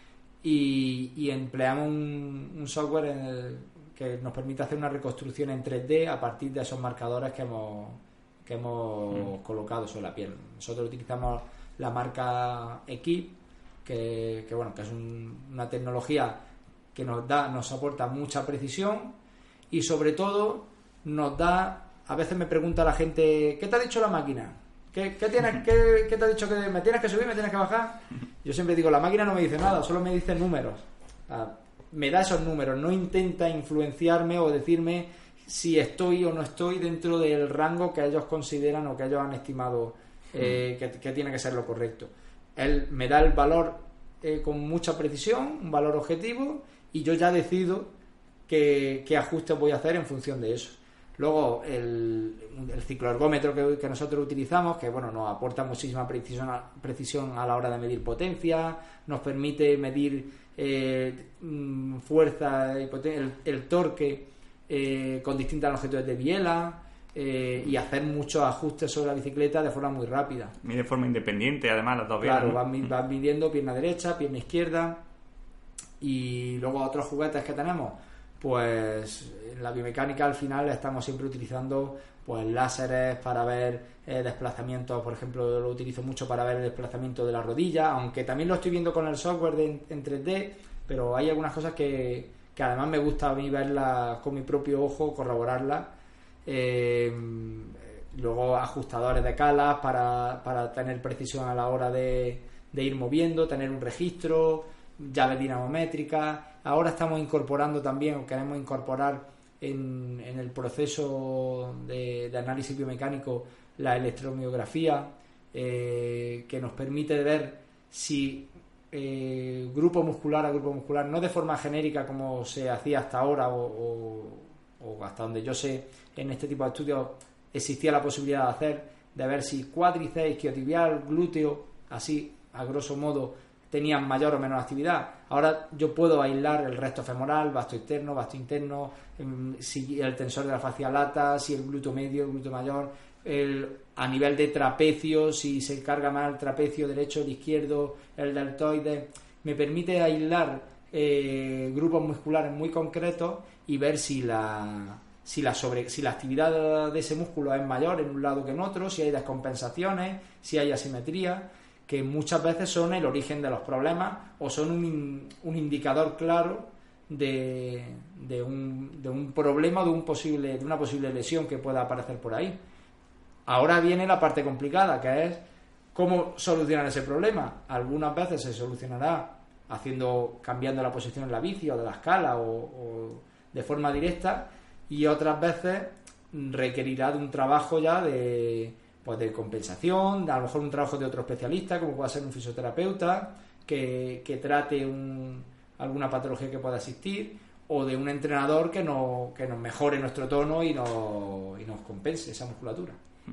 y, y empleamos un, un software en el, que nos permite hacer una reconstrucción en tres D a partir de esos marcadores que hemos, que hemos mm. colocado sobre la piel. Nosotros utilizamos la marca Equip, que, que bueno, que es un, una tecnología que nos da, nos aporta mucha precisión y sobre todo nos da, a veces me pregunta la gente, ¿qué te ha dicho la máquina? ¿Qué, qué, tienes, qué, ¿Qué te ha dicho? ¿Que me tienes que subir, me tienes que bajar? Yo siempre digo, la máquina no me dice nada, solo me dice números. Ah, me da esos números, no intenta influenciarme o decirme si estoy o no estoy dentro del rango que ellos consideran o que ellos han estimado eh, que, que tiene que ser lo correcto. Él me da el valor eh, con mucha precisión, un valor objetivo, y yo ya decido qué, qué ajustes voy a hacer en función de eso. Luego el, el cicloergómetro que, que nosotros utilizamos, que bueno, nos aporta muchísima precisión a, precisión a la hora de medir potencia, nos permite medir eh, fuerza y poten- el, el torque eh, con distintas longitudes de biela eh, y hacer muchos ajustes sobre la bicicleta de forma muy rápida. Mide de forma independiente, además, las dos Claro, bielas, ¿no? vas, vas midiendo pierna derecha, pierna izquierda. Y luego otros juguetes que tenemos, pues en la biomecánica al final estamos siempre utilizando pues láseres para ver eh, desplazamientos. Por ejemplo, lo utilizo mucho para ver el desplazamiento de la rodilla, aunque también lo estoy viendo con el software de, en tres D, pero hay algunas cosas que, que además me gusta a mí verlas con mi propio ojo, corroborarlas. Eh, luego ajustadores de calas para, para tener precisión a la hora de, de ir moviendo, tener un registro, llaves dinamométricas. Ahora estamos incorporando también, o queremos incorporar en, en el proceso de, de análisis biomecánico, la electromiografía, eh, que nos permite ver si eh, grupo muscular a grupo muscular, no de forma genérica como se hacía hasta ahora o, o, o hasta donde yo sé en este tipo de estudios existía la posibilidad de hacer, de ver si cuádriceps, isquiotibial, glúteo, así a grosso modo tenían mayor o menor actividad. Ahora yo puedo aislar el recto femoral, vasto externo, vasto interno, si el tensor de la fascia lata, si el glúteo medio, el glúteo mayor, el, a nivel de trapecio, si se carga más el trapecio derecho, el izquierdo, el deltoide. Me permite aislar eh, grupos musculares muy concretos y ver si la si la, sobre, si la actividad de ese músculo es mayor en un lado que en otro, si hay descompensaciones, si hay asimetría, que muchas veces son el origen de los problemas o son un, un indicador claro de, de, un, de un problema, de, un posible, de una posible lesión que pueda aparecer por ahí. Ahora viene la parte complicada, que es cómo solucionar ese problema. Algunas veces se solucionará haciendo, cambiando la posición en la bici o de la escala o, o de forma directa, y otras veces requerirá de un trabajo ya de, pues de compensación, de a lo mejor un trabajo de otro especialista, como pueda ser un fisioterapeuta, que, que trate un, alguna patología que pueda existir, o de un entrenador que, no, que nos mejore nuestro tono y nos, y nos compense esa musculatura.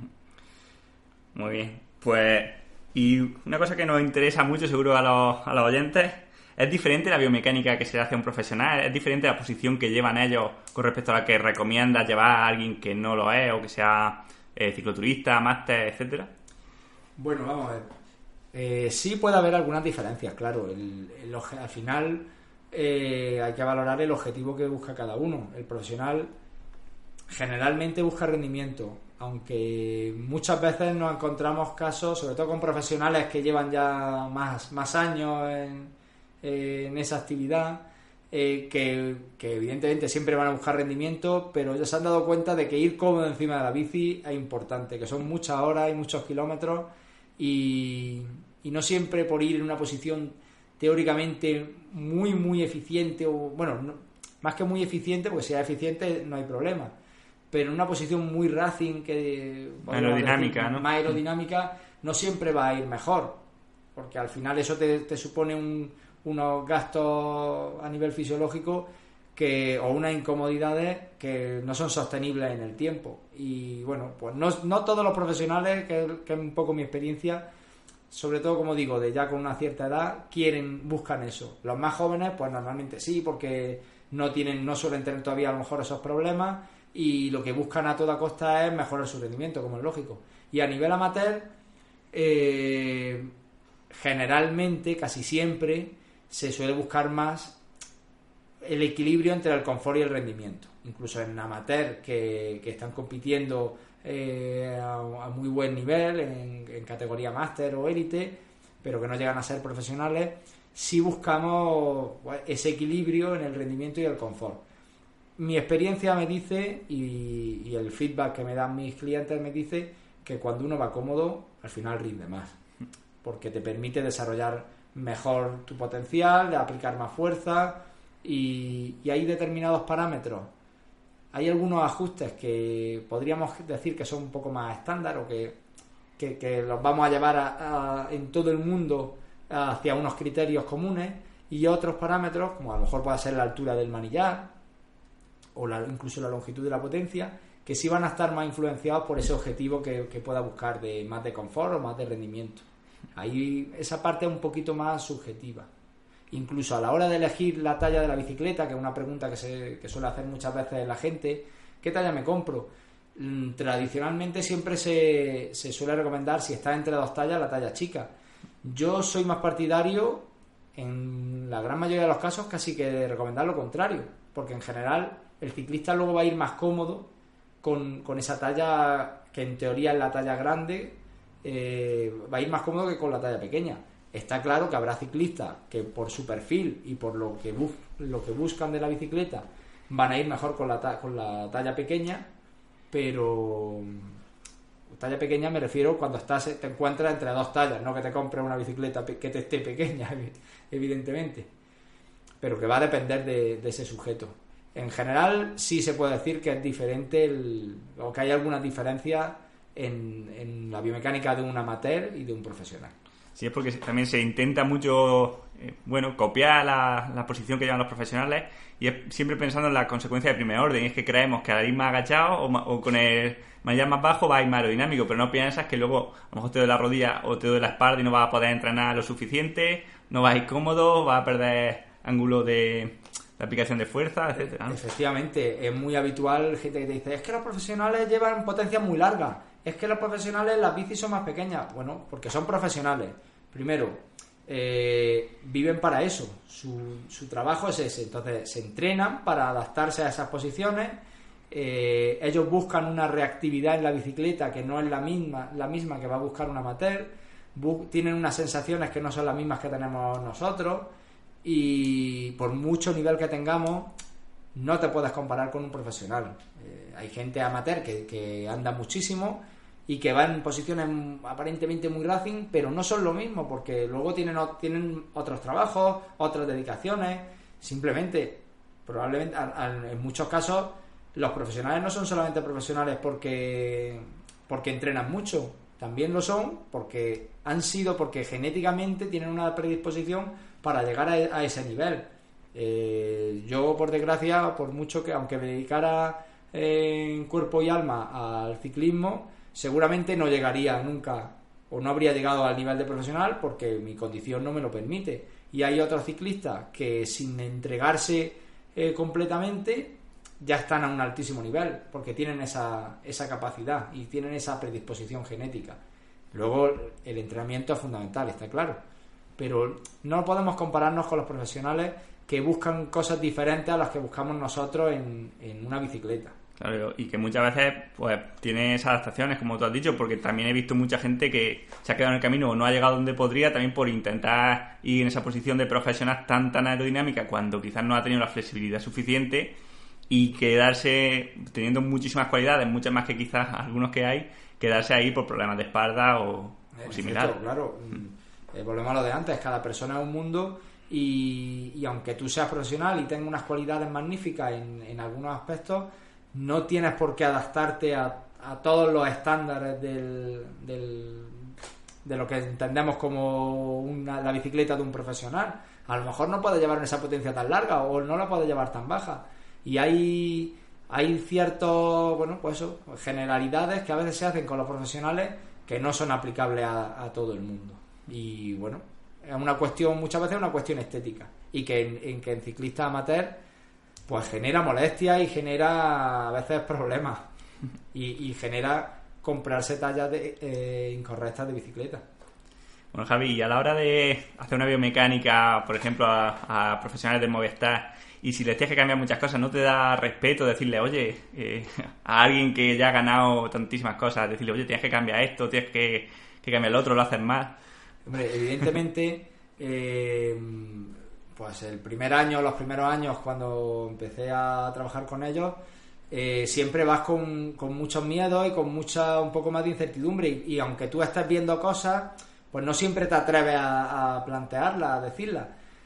Muy bien, pues y una cosa que nos interesa mucho seguro a los, a los oyentes: ¿es diferente la biomecánica que se le hace a un profesional? ¿Es diferente la posición que llevan ellos con respecto a la que recomiendas llevar a alguien que no lo es o que sea eh, cicloturista, máster, etcétera? Bueno, vamos a ver. Eh, sí puede haber algunas diferencias, claro. El, el, al final eh, hay que valorar el objetivo que busca cada uno. El profesional generalmente busca rendimiento, aunque muchas veces nos encontramos casos, sobre todo con profesionales que llevan ya más, más años en, eh, en esa actividad, eh, que, que evidentemente siempre van a buscar rendimiento, pero ya se han dado cuenta de que ir cómodo encima de la bici es importante, que son muchas horas y muchos kilómetros, y, y no siempre por ir en una posición teóricamente muy muy eficiente, o bueno, no, más que muy eficiente, porque si es eficiente no hay problema, pero en una posición muy racing, que aerodinámica, decir, ¿no? más aerodinámica, no siempre va a ir mejor, porque al final eso te, te supone un, unos gastos a nivel fisiológico que, o unas incomodidades que no son sostenibles en el tiempo. Y bueno, pues no, no todos los profesionales, que, que es un poco mi experiencia, sobre todo, como digo, de ya con una cierta edad, quieren, buscan eso. Los más jóvenes, pues normalmente sí, porque no tienen, no suelen tener todavía a lo mejor esos problemas, y lo que buscan a toda costa es mejorar su rendimiento, como es lógico. Y a nivel amateur, eh, generalmente, casi siempre, se suele buscar más el equilibrio entre el confort y el rendimiento. Incluso en amateur que, que están compitiendo eh, a, a muy buen nivel, en, en categoría máster o élite, pero que no llegan a ser profesionales, sí buscamos ese equilibrio en el rendimiento y el confort. Mi experiencia me dice, y, y el feedback que me dan mis clientes me dice, que cuando uno va cómodo, al final rinde más, porque te permite desarrollar mejor tu potencial, de aplicar más fuerza, y, y hay determinados parámetros. Hay algunos ajustes que podríamos decir que son un poco más estándar, o que, que, que los vamos a llevar a, a, en todo el mundo hacia unos criterios comunes, y otros parámetros, como a lo mejor puede ser la altura del manillar, o la, incluso la longitud de la potencia, que sí van a estar más influenciados por ese objetivo que, que pueda buscar, de más de confort o más de rendimiento. Ahí esa parte es un poquito más subjetiva. Incluso a la hora de elegir la talla de la bicicleta, que es una pregunta que, se, que suele hacer muchas veces la gente: ¿qué talla me compro? Mm, tradicionalmente siempre se, se suele recomendar, si está entre dos tallas, la talla chica. Yo soy más partidario, en la gran mayoría de los casos, casi que de recomendar lo contrario, porque en general el ciclista luego va a ir más cómodo con, con esa talla, que en teoría es la talla grande, eh, va a ir más cómodo que con la talla pequeña. Está claro que habrá ciclistas que por su perfil y por lo que, bu- lo que buscan de la bicicleta van a ir mejor con la, ta- con la talla pequeña, pero talla pequeña me refiero cuando estás te encuentras entre dos tallas, no que te compres una bicicleta pe- que te esté pequeña, evidentemente, pero que va a depender de, de ese sujeto. En general sí se puede decir que es diferente el, o que hay algunas diferencias en, en la biomecánica de un amateur y de un profesional. Sí, es porque también se intenta mucho, eh, bueno, copiar la, la posición que llevan los profesionales, y es siempre pensando en la consecuencia de primer orden. Y es que creemos que al ir más agachado o, ma- o con el manillar más bajo va a ir más aerodinámico, pero no piensas que luego a lo mejor te duele la rodilla o te duele la espalda y no vas a poder entrenar lo suficiente, no vas a ir cómodo, vas a perder ángulo de, de aplicación de fuerza, etcétera, ¿no? Efectivamente, es muy habitual gente que te dice: es que los profesionales llevan potencias muy largas, es que los profesionales las bicis son más pequeñas. Bueno, porque son profesionales. Primero, eh, viven para eso, su, su trabajo es ese, entonces se entrenan para adaptarse a esas posiciones, Eh, ellos buscan una reactividad en la bicicleta que no es la misma, la misma que va a buscar un amateur. Bu- tienen unas sensaciones que no son las mismas que tenemos nosotros, y por mucho nivel que tengamos no te puedes comparar con un profesional. Eh, hay gente amateur que, que anda muchísimo y que va en posiciones aparentemente muy racing, pero no son lo mismo, porque luego tienen, tienen otros trabajos, otras dedicaciones. Simplemente, probablemente en muchos casos los profesionales no son solamente profesionales porque porque entrenan mucho, también lo son porque han sido, porque genéticamente tienen una predisposición para llegar a, a ese nivel. Eh, yo, por desgracia, por mucho que, aunque me dedicara eh, en cuerpo y alma al ciclismo, seguramente no llegaría nunca, o no habría llegado al nivel de profesional, porque mi condición no me lo permite. Y hay otros ciclistas que, sin entregarse eh, completamente, ya están a un altísimo nivel, porque tienen esa, esa capacidad y tienen esa predisposición genética. Luego el entrenamiento es fundamental, está claro, pero no podemos compararnos con los profesionales que buscan cosas diferentes a las que buscamos nosotros en, en una bicicleta. Claro, y que muchas veces pues tiene esas adaptaciones, como tú has dicho, porque también he visto mucha gente que se ha quedado en el camino o no ha llegado donde podría, también por intentar ir en esa posición de profesional tan tan aerodinámica, cuando quizás no ha tenido la flexibilidad suficiente, y quedarse teniendo muchísimas cualidades, muchas más que quizás algunos que hay, quedarse ahí por problemas de espalda o, o similar. Cierto, claro, mm. eh, volvemos a lo de antes, cada persona es un mundo, y, y aunque tú seas profesional y tengas unas cualidades magníficas en, en algunos aspectos, no tienes por qué adaptarte a, a todos los estándares del, del, de lo que entendemos como una, la bicicleta de un profesional. A lo mejor no puede llevar esa potencia tan larga, o no la puede llevar tan baja. Y hay, hay ciertos, bueno, pues eso, generalidades que a veces se hacen con los profesionales que no son aplicables a, a todo el mundo. Y bueno, es una cuestión, muchas veces es una cuestión estética, y que en, en que en ciclistas amateur pues genera molestia y genera a veces problemas, y, y genera comprarse tallas de, eh, incorrectas de bicicleta. Bueno, Javi, y a la hora de hacer una biomecánica, por ejemplo, a, a profesionales del Movistar, y si les tienes que cambiar muchas cosas, ¿no te da respeto decirle, oye, eh, a alguien que ya ha ganado tantísimas cosas, decirle, oye, tienes que cambiar esto, tienes que, que cambiar lo otro, lo haces mal? Hombre, evidentemente, eh, pues el primer año, los primeros años, cuando empecé a trabajar con ellos, eh, siempre vas con, con muchos miedos y con mucha, un poco más de incertidumbre, y, y aunque tú estés viendo cosas, pues no siempre te atreves a, a plantearlas, a decirlas.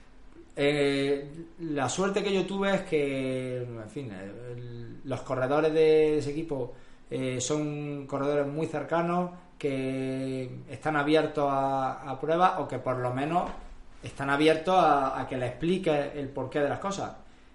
Eh, la suerte que yo tuve es que, en fin, el, los corredores de ese equipo eh, son corredores muy cercanos, que están abiertos a, a pruebas, o que por lo menos están abiertos a, a que le explique el porqué de las cosas.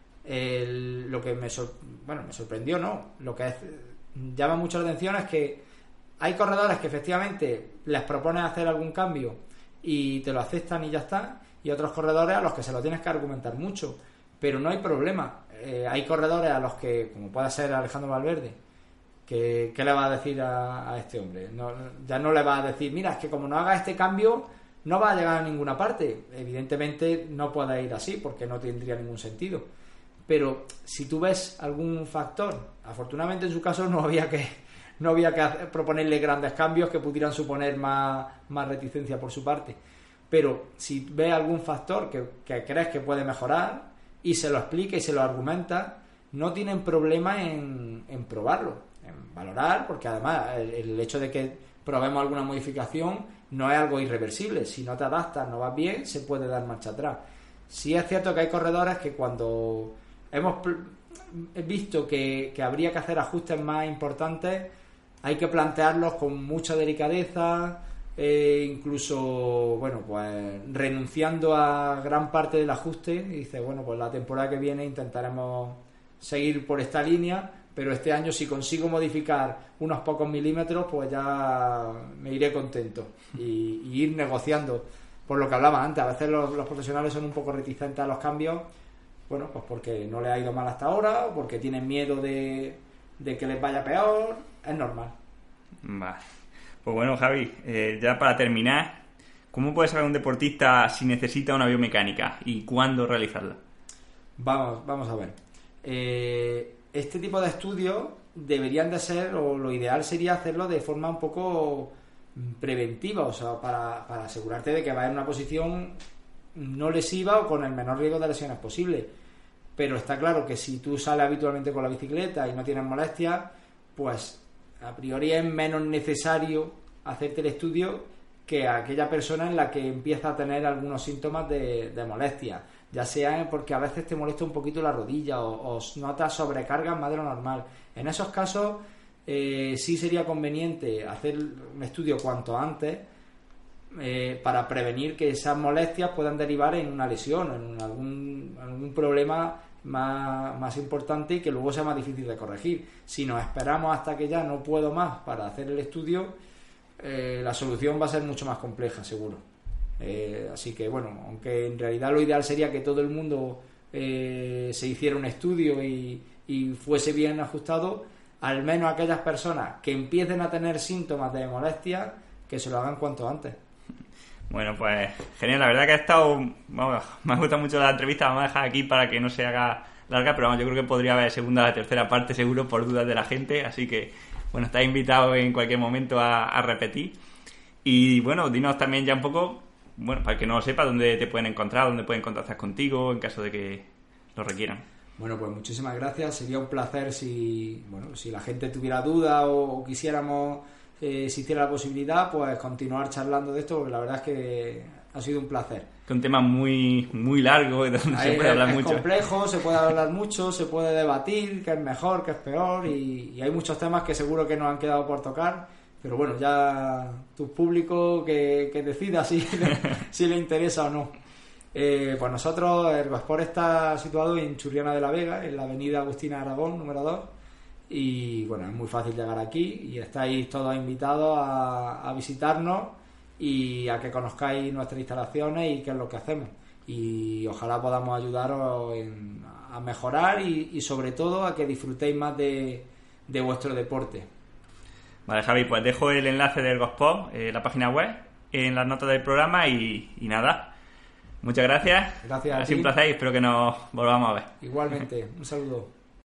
El, lo que me, sor, bueno, me sorprendió, ¿no? Lo que es, llama mucho la atención es que hay corredores que efectivamente les propones hacer algún cambio y te lo aceptan y ya está, y otros corredores a los que se lo tienes que argumentar mucho, pero no hay problema. Eh, hay corredores a los que, como puede ser Alejandro Valverde, que ¿qué le va a decir a, a este hombre? No, ya no le va a decir, mira, es que como no haga este cambio no va a llegar a ninguna parte. Evidentemente no puede ir así, porque no tendría ningún sentido. Pero si tú ves algún factor, afortunadamente en su caso no había que no había que hacer, proponerle grandes cambios que pudieran suponer más, más reticencia por su parte. Pero si ves algún factor que, que crees que puede mejorar y se lo explica y se lo argumenta, no tienen problema en, en probarlo, en valorar, porque además el, el hecho de que probemos alguna modificación no es algo irreversible. Si no te adaptas, no vas bien, se puede dar marcha atrás. Sí es cierto que hay corredores que cuando hemos visto que, que habría que hacer ajustes más importantes, hay que plantearlos con mucha delicadeza, eh, incluso, bueno, pues renunciando a gran parte del ajuste, y dice, bueno, pues la temporada que viene intentaremos seguir por esta línea, pero este año si consigo modificar unos pocos milímetros, pues ya me iré contento, y, y ir negociando. Por lo que hablaba antes, a veces los, los profesionales son un poco reticentes a los cambios, bueno, pues porque no les ha ido mal hasta ahora, o porque tienen miedo de, de que les vaya peor. Es normal. Vale. Pues bueno, Javi, eh, ya para terminar, ¿cómo puede saber un deportista si necesita una biomecánica y cuándo realizarla? Vamos, vamos a ver. Eh, este tipo de estudios deberían de ser, o lo ideal sería hacerlo de forma un poco preventiva, o sea, para, para asegurarte de que vas en una posición no lesiva o con el menor riesgo de lesiones posible. Pero está claro que si tú sales habitualmente con la bicicleta y no tienes molestias, pues a priori es menos necesario hacerte el estudio que a aquella persona en la que empieza a tener algunos síntomas de, de molestia, ya sea porque a veces te molesta un poquito la rodilla o, o notas sobrecargas más de lo normal. En esos casos eh, sí sería conveniente hacer un estudio cuanto antes eh, para prevenir que esas molestias puedan derivar en una lesión, en algún, algún problema más, más importante y que luego sea más difícil de corregir. Si nos esperamos hasta que ya no puedo más para hacer el estudio, eh, la solución va a ser mucho más compleja, seguro. Eh, así que bueno, aunque en realidad lo ideal sería que todo el mundo eh, se hiciera un estudio y, y fuese bien ajustado, al menos aquellas personas que empiecen a tener síntomas de molestia, que se lo hagan cuanto antes. Bueno, pues genial, la verdad que ha estado, vamos, me ha gustado mucho la entrevista, vamos a dejar aquí para que no se haga larga, pero vamos, yo creo que podría haber segunda o tercera parte seguro por dudas de la gente, así que bueno, estás invitado en cualquier momento a, a repetir. Y bueno, dinos también ya un poco, bueno, para que no lo sepa, dónde te pueden encontrar, dónde pueden contactar contigo en caso de que lo requieran. Bueno, pues muchísimas gracias. Sería un placer si, bueno, si la gente tuviera dudas o, o quisiéramos, eh, si hiciera la posibilidad, pues continuar charlando de esto, porque la verdad es que ha sido un placer. Es un tema muy muy largo y donde Ahí se puede es, hablar es mucho. Es complejo, se puede hablar mucho, se puede debatir qué es mejor, qué es peor, y, y hay muchos temas que seguro que nos han quedado por tocar. Pero bueno, ya tu público que, que decida si, si le interesa o no. Eh, pues nosotros, Ergosport está situado en Churriana de la Vega, en la avenida Agustina Aragón, número dos. Y bueno, es muy fácil llegar aquí y estáis todos invitados a, a visitarnos y a que conozcáis nuestras instalaciones y qué es lo que hacemos. Y ojalá podamos ayudaros en, a mejorar y, y sobre todo a que disfrutéis más de, de vuestro deporte. Vale, Javi, pues dejo el enlace de Ergosport, eh, la página web, en las notas del programa y, y nada. Muchas gracias. Gracias a Ha sido ti. un placer y espero que nos volvamos a ver. Igualmente, un saludo.